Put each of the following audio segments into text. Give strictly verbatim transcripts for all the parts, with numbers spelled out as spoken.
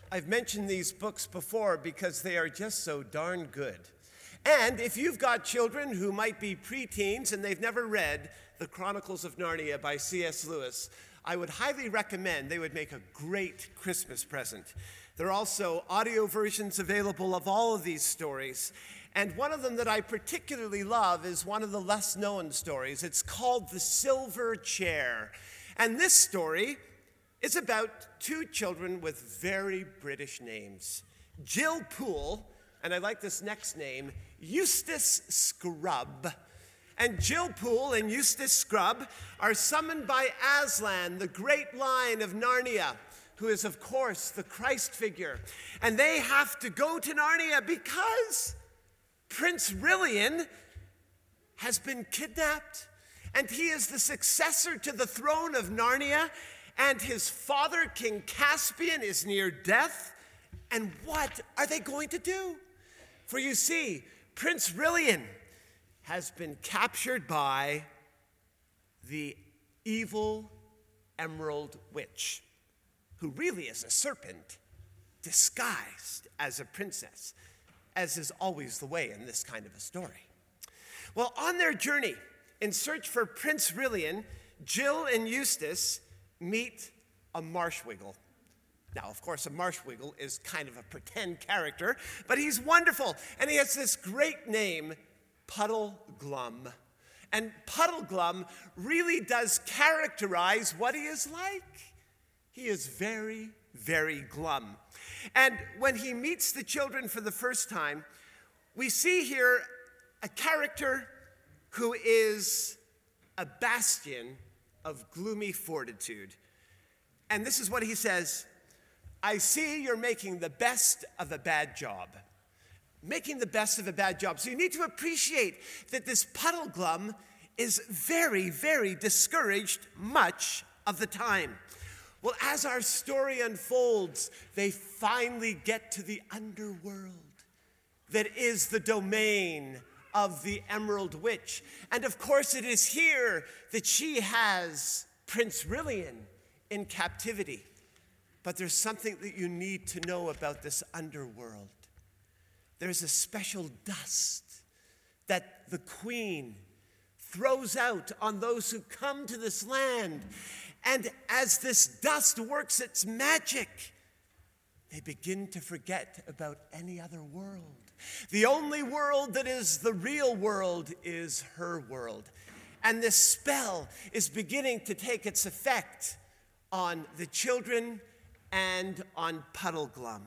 I've mentioned these books before because they are just so darn good. And if you've got children who might be preteens and they've never read The Chronicles of Narnia by C S Lewis, I would highly recommend. They would make a great Christmas present. There are also audio versions available of all of these stories. And one of them that I particularly love is one of the less known stories. It's called The Silver Chair. And this story is about two children with very British names. Jill Poole, and I like this next name, Eustace Scrubb. And Jill Poole and Eustace Scrubb are summoned by Aslan, the great lion of Narnia, who is, of course, the Christ figure. And they have to go to Narnia because Prince Rilian has been kidnapped, and he is the successor to the throne of Narnia, and his father, King Caspian, is near death. And what are they going to do? For you see, Prince Rilian has been captured by the evil Emerald Witch, who really is a serpent disguised as a princess, as is always the way in this kind of a story. Well, on their journey in search for Prince Rilian, Jill and Eustace meet a Marshwiggle. Now, of course, a Marshwiggle is kind of a pretend character, but he's wonderful, and he has this great name, Puddleglum. And Puddleglum really does characterize what he is like. He is very, very glum. And when he meets the children for the first time, we see here a character who is a bastion of gloomy fortitude. And this is what he says: I see you're making the best of a bad job. Making the best of a bad job. So you need to appreciate that this Puddleglum is very, very discouraged much of the time. Well, as our story unfolds, they finally get to the underworld that is the domain of the Emerald Witch. And of course, it is here that she has Prince Rilian in captivity. But there's something that you need to know about this underworld. There's a special dust that the queen throws out on those who come to this land. And as this dust works its magic, they begin to forget about any other world. The only world that is the real world is her world. And this spell is beginning to take its effect on the children and on Puddleglum.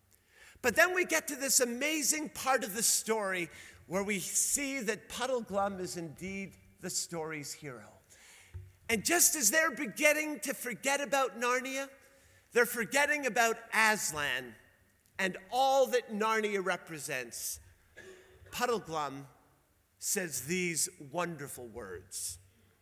But then we get to this amazing part of the story where we see that Puddleglum is indeed the story's hero. And just as they're beginning to forget about Narnia, they're forgetting about Aslan and all that Narnia represents. Puddleglum says these wonderful words.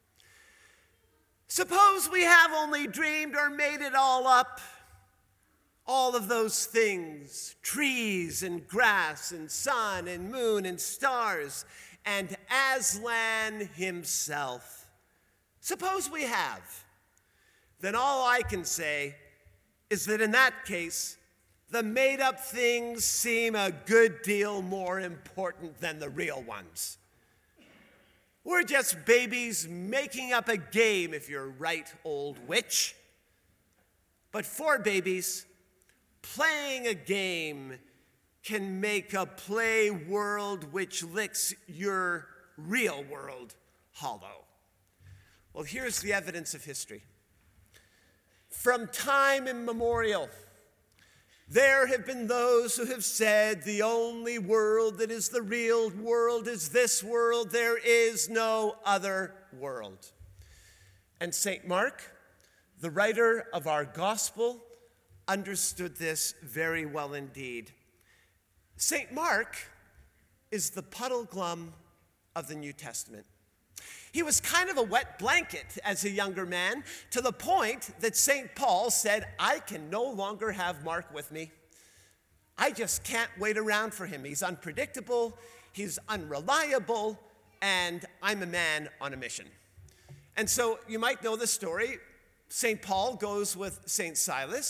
Suppose we have only dreamed or made it all up. All of those things, trees and grass and sun and moon and stars and Aslan himself. Suppose we have. Then all I can say is that in that case, the made-up things seem a good deal more important than the real ones. We're just babies making up a game, if you're right, old witch. But for babies, playing a game can make a play world which licks your real world hollow. Well, here's the evidence of history. From time immemorial, there have been those who have said the only world that is the real world is this world. There is no other world. And Saint Mark, the writer of our gospel, understood this very well indeed. Saint Mark is the Puddleglum of the New Testament. He was kind of a wet blanket as a younger man, to the point that Saint Paul said, I can no longer have Mark with me. I just can't wait around for him. He's unpredictable, he's unreliable, and I'm a man on a mission. And so you might know the story. Saint Paul goes with Saint Silas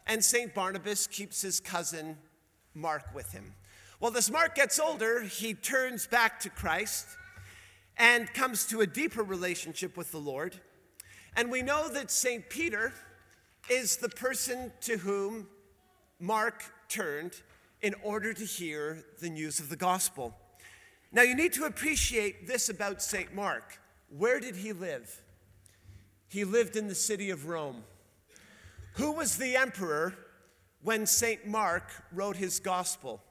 and Saint Barnabas keeps his cousin Mark with him. Well, as Mark gets older, he turns back to Christ and comes to a deeper relationship with the Lord. And we know that Saint Peter is the person to whom Mark turned in order to hear the news of the gospel. Now, you need to appreciate this about Saint Mark. Where did he live? He lived in the city of Rome. Who was the emperor when Saint Mark wrote his gospel?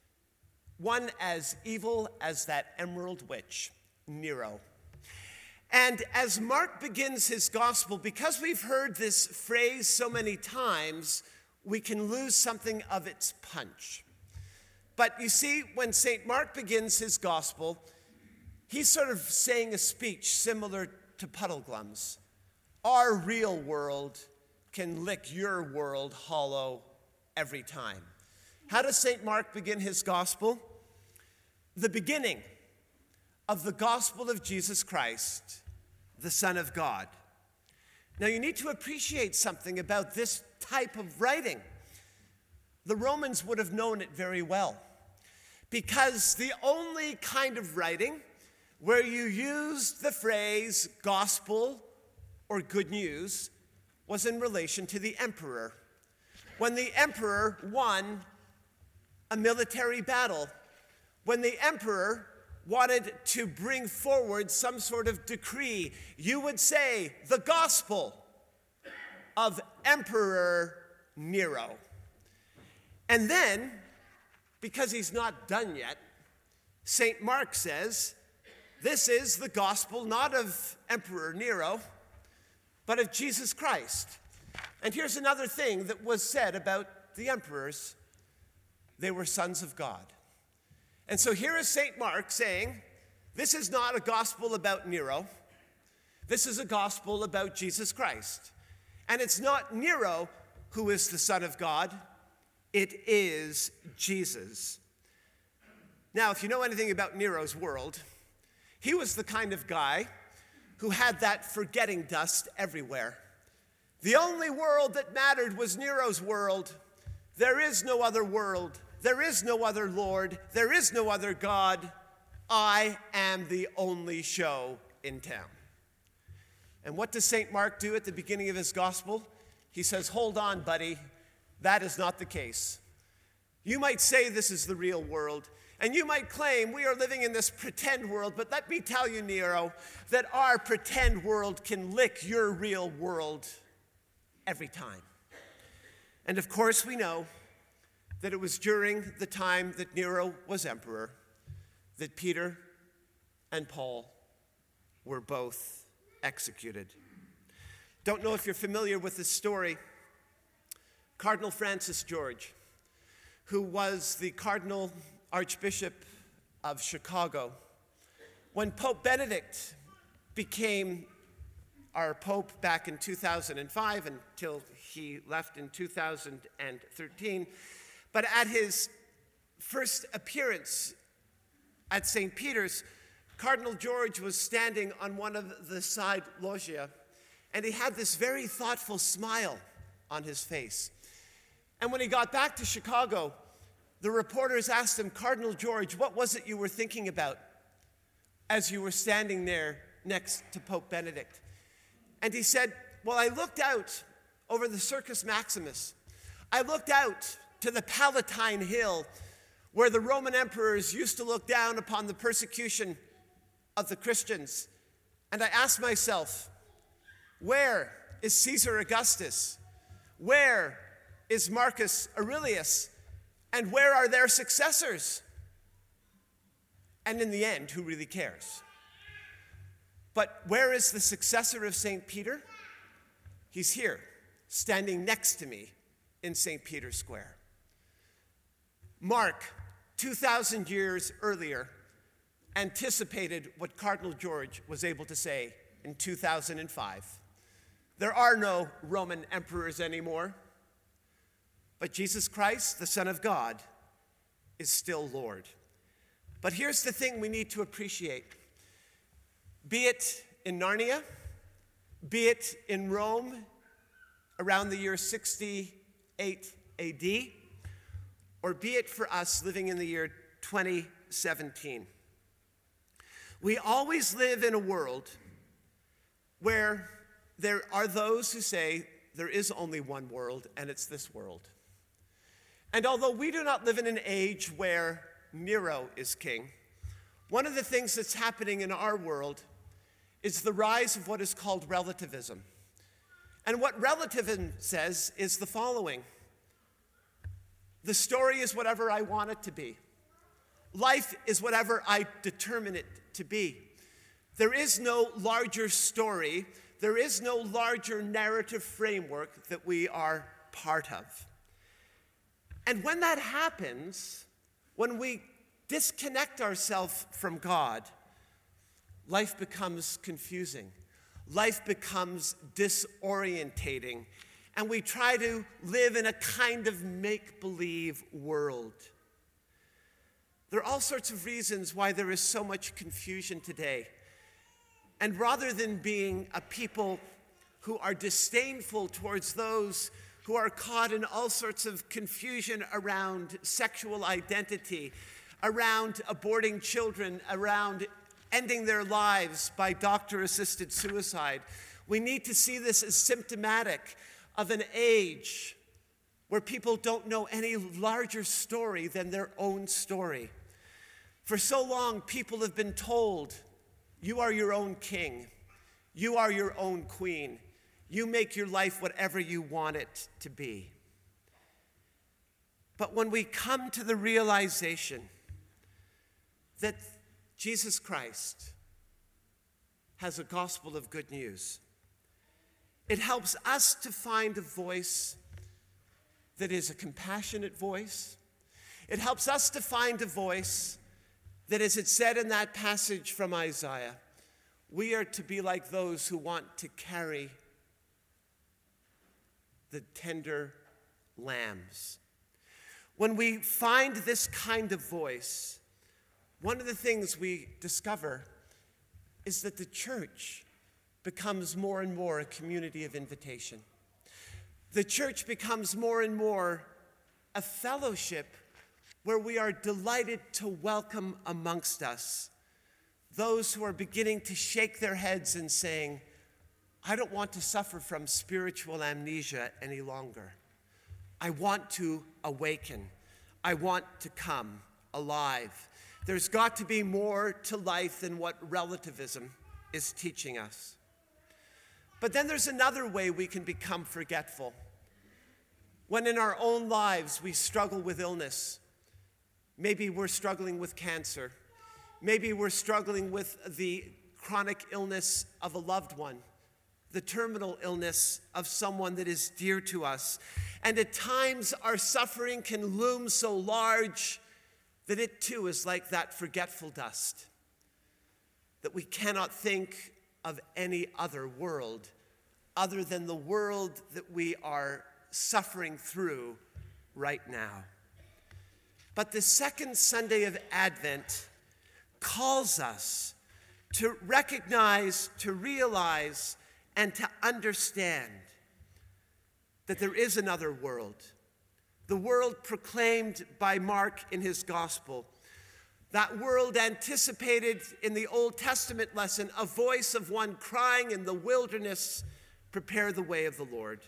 One as evil as that emerald witch, Nero. And as Mark begins his gospel, because we've heard this phrase so many times, we can lose something of its punch. But you see, when Saint Mark begins his gospel, he's sort of saying a speech similar to Puddleglum's. Our real world can lick your world hollow every time. How does Saint Mark begin his gospel? The beginning of the gospel of Jesus Christ, the Son of God. Now, you need to appreciate something about this type of writing. The Romans would have known it very well, because the only kind of writing where you used the phrase gospel or good news was in relation to the emperor. When the emperor won a military battle, when the emperor wanted to bring forward some sort of decree, you would say the gospel of Emperor Nero. And then, because he's not done yet, Saint Mark says, this is the gospel not of Emperor Nero, but of Jesus Christ. And here's another thing that was said about the emperors. They were sons of God. And so here is Saint Mark saying, this is not a gospel about Nero. This is a gospel about Jesus Christ. And it's not Nero who is the Son of God. It is Jesus. Now, if you know anything about Nero's world, he was the kind of guy who had that forgetting dust everywhere. The only world that mattered was Nero's world. There is no other world. There is no other Lord. There is no other God. I am the only show in town. And what does Saint Mark do at the beginning of his gospel? He says, hold on, buddy. That is not the case. You might say this is the real world, and you might claim we are living in this pretend world, but let me tell you, Nero, that our pretend world can lick your real world every time. And of course, we know that it was during the time that Nero was emperor that Peter and Paul were both executed. Don't know if you're familiar with this story. Cardinal Francis George, who was the Cardinal Archbishop of Chicago, when Pope Benedict became our Pope back in two thousand five until he left in two thousand thirteen, but at his first appearance at Saint Peter's, Cardinal George was standing on one of the side loggia, and he had this very thoughtful smile on his face. And when he got back to Chicago, the reporters asked him, Cardinal George, what was it you were thinking about as you were standing there next to Pope Benedict? And he said, well, I looked out over the Circus Maximus. I looked out to the Palatine Hill, where the Roman emperors used to look down upon the persecution of the Christians. And I asked myself, where is Caesar Augustus? Where is Marcus Aurelius? And where are their successors? And in the end, who really cares? But where is the successor of Saint Peter? He's here, standing next to me in Saint Peter's Square. Mark, two thousand years earlier, anticipated what Cardinal George was able to say in two thousand five. There are no Roman emperors anymore, but Jesus Christ, the Son of God, is still Lord. But here's the thing we need to appreciate. Be it in Narnia, be it in Rome around the year sixty eight A D, or be it for us living in the year twenty seventeen. We always live in a world where there are those who say there is only one world, and it's this world. And although we do not live in an age where Nero is king, one of the things that's happening in our world is the rise of what is called relativism. And what relativism says is the following: the story is whatever I want it to be. Life is whatever I determine it to be. There is no larger story. There is no larger narrative framework that we are part of. And when that happens, when we disconnect ourselves from God, life becomes confusing. Life becomes disorientating. And we try to live in a kind of make-believe world. There are all sorts of reasons why there is so much confusion today. And rather than being a people who are disdainful towards those who are caught in all sorts of confusion around sexual identity, around aborting children, around ending their lives by doctor-assisted suicide, we need to see this as symptomatic of an age where people don't know any larger story than their own story. For so long, people have been told, you are your own king. You are your own queen. You make your life whatever you want it to be. But when we come to the realization that Jesus Christ has a gospel of good news, it helps us to find a voice that is a compassionate voice. It helps us to find a voice that, as it said in that passage from Isaiah, we are to be like those who want to carry the tender lambs. When we find this kind of voice, one of the things we discover is that the church becomes more and more a community of invitation. The church becomes more and more a fellowship where we are delighted to welcome amongst us those who are beginning to shake their heads and saying, I don't want to suffer from spiritual amnesia any longer. I want to awaken. I want to come alive. There's got to be more to life than what relativism is teaching us. But then there's another way we can become forgetful. When in our own lives we struggle with illness, maybe we're struggling with cancer, maybe we're struggling with the chronic illness of a loved one, the terminal illness of someone that is dear to us. And at times our suffering can loom so large that it too is like that forgetful dust, that we cannot think of any other world other than the world that we are suffering through right now. But the second Sunday of Advent calls us to recognize, to realize, and to understand that there is another world. The world proclaimed by Mark in his gospel. That world anticipated in the Old Testament lesson, a voice of one crying in the wilderness, prepare the way of the Lord.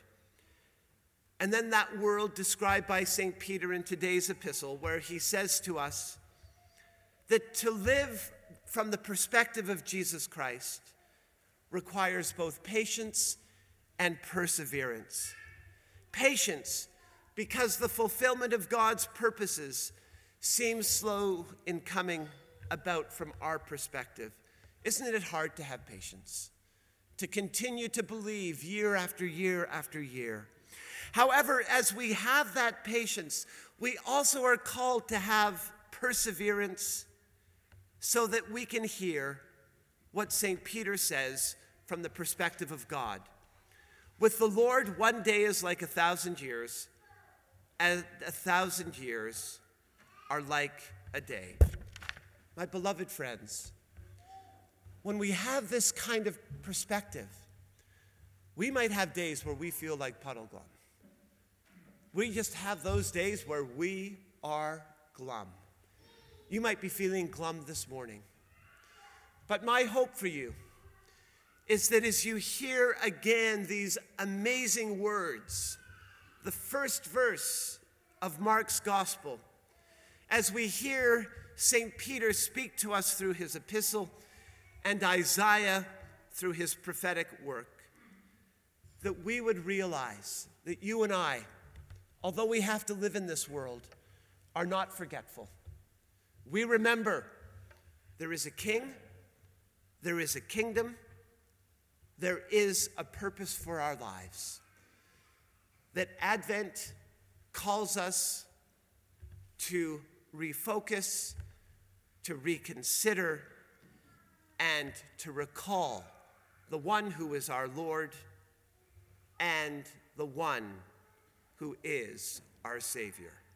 And then that world described by Saint Peter in today's epistle, where he says to us that to live from the perspective of Jesus Christ requires both patience and perseverance. Patience, because the fulfillment of God's purposes seems slow in coming about from our perspective. Isn't it hard to have patience? To continue to believe year after year after year. However, as we have that patience, we also are called to have perseverance so that we can hear what Saint Peter says from the perspective of God. With the Lord, one day is like a thousand years, and a thousand years are like a day. My beloved friends, when we have this kind of perspective, we might have days where we feel like Puddle Glum. We just have those days where we are glum. You might be feeling glum this morning. But my hope for you is that as you hear again these amazing words, the first verse of Mark's gospel, as we hear Saint Peter speak to us through his epistle and Isaiah through his prophetic work, that we would realize that you and I, although we have to live in this world, are not forgetful. We remember there is a king, there is a kingdom, there is a purpose for our lives. That Advent calls us to refocus, to reconsider, and to recall the one who is our Lord and the one who is our Savior.